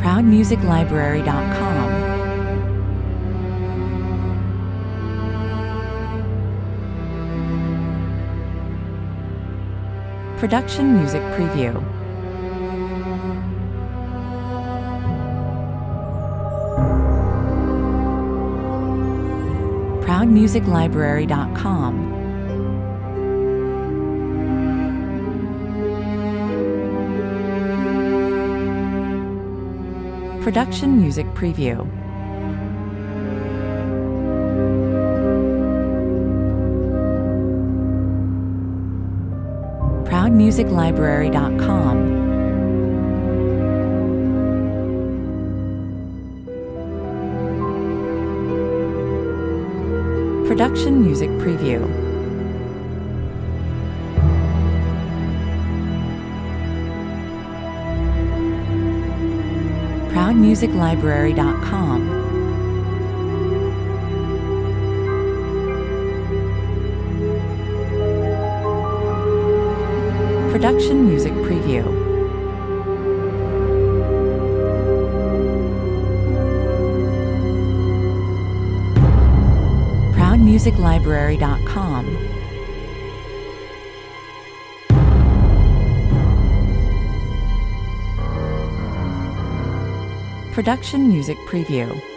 ProudMusicLibrary.com. Production Music Preview. ProudMusicLibrary.com. Production Music Preview. ProudMusicLibrary.com. Production Music Preview. ProudMusicLibrary.com. Production Music Preview. ProudMusicLibrary.com. Production Music Preview.